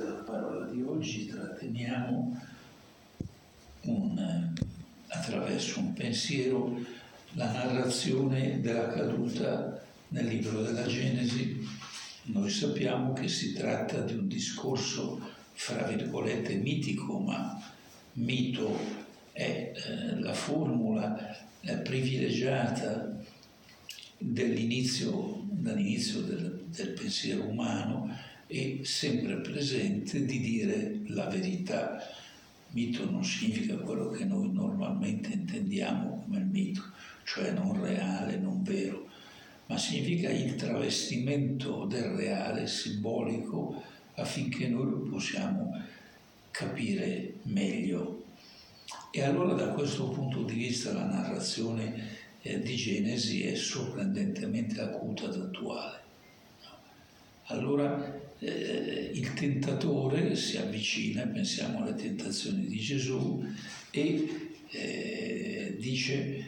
della parola di oggi tratteniamo attraverso un pensiero la narrazione della caduta nel libro della Genesi. Noi sappiamo che si tratta di un discorso, fra virgolette, mitico, ma mito è la formula privilegiata dall'inizio del pensiero umano e sempre presente di dire la verità. Mito non significa quello che noi normalmente intendiamo come il mito, cioè non reale, non vero, ma significa il travestimento del reale, simbolico, affinché noi lo possiamo capire meglio. E allora da questo punto di vista la narrazione di Genesi è sorprendentemente acuta ed attuale. Allora il tentatore si avvicina, pensiamo alle tentazioni di Gesù, e dice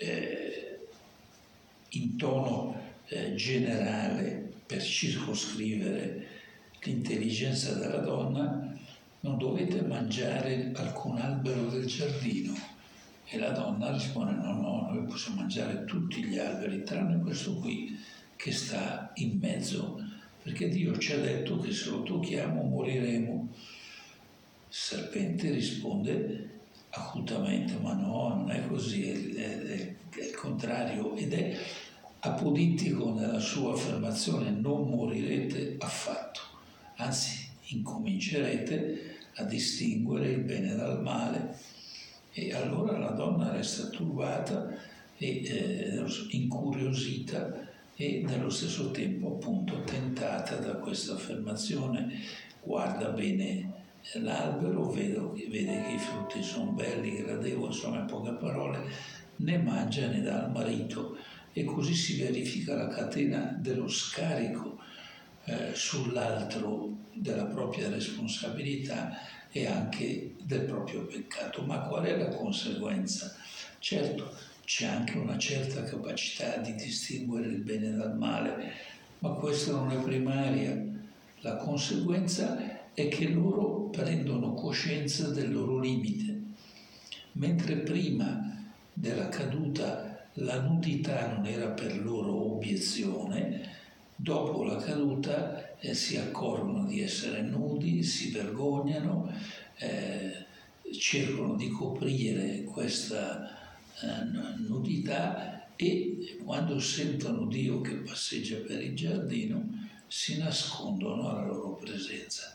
in tono generale, per circoscrivere l'intelligenza della donna: non dovete mangiare alcun albero del giardino. E la donna risponde: no, noi possiamo mangiare tutti gli alberi tranne questo qui che sta in mezzo, perché Dio ci ha detto che se lo tocchiamo moriremo. Il serpente risponde acutamente: ma no, non è così, è il contrario, ed è apodittico nella sua affermazione: non morirete affatto, anzi incomincerete a distinguere il bene dal male. E allora la donna resta turbata e incuriosita e nello stesso tempo appunto tentata da questa affermazione. Guarda bene l'albero, vede che i frutti sono belli, gradevoli, insomma in poche parole, ne mangia e ne dà al marito, e così si verifica la catena dello scarico sull'altro della propria responsabilità e anche del proprio peccato. Ma qual è la conseguenza? Certo, c'è anche una certa capacità di distinguere il bene dal male, ma questa non è primaria. La conseguenza è che loro prendono coscienza del loro limite. Mentre prima della caduta la nudità non era per loro obiezione, dopo la caduta si accorgono di essere nudi, si vergognano, cercano di coprire questa nudità, e quando sentono Dio che passeggia per il giardino si nascondono alla loro presenza.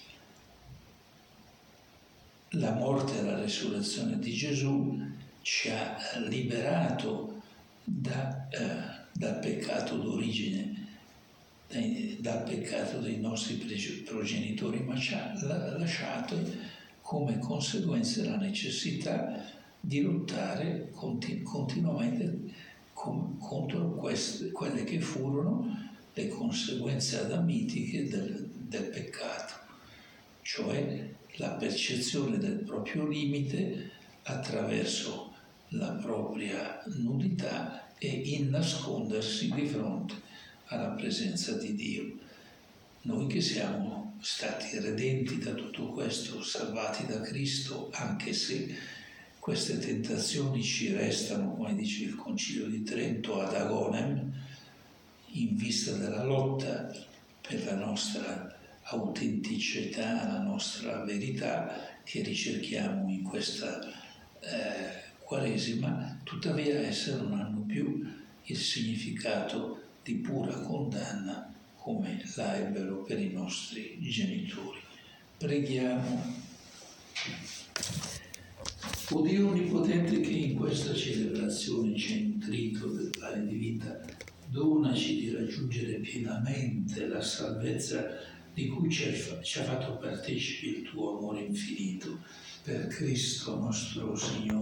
La morte e la resurrezione di Gesù ci ha liberato dal peccato d'origine, dal peccato dei nostri progenitori, ma ci ha lasciato come conseguenza la necessità di lottare continuamente contro quelle che furono le conseguenze adamitiche del peccato, cioè la percezione del proprio limite attraverso la propria nudità e il nascondersi di fronte alla presenza di Dio. Noi che siamo stati redenti da tutto questo, salvati da Cristo, anche se queste tentazioni ci restano, come dice il Concilio di Trento, ad agonem, in vista della lotta per la nostra autenticità, la nostra verità che ricerchiamo in questa Quaresima, tuttavia esse non hanno più il significato di pura condanna come la ebbero per i nostri genitori. Preghiamo. O Dio Onnipotente, che in questa celebrazione ci hai nutrito del pane di vita, donaci di raggiungere pienamente la salvezza di cui ci ha fatto partecipi il tuo amore infinito. Per Cristo nostro Signore.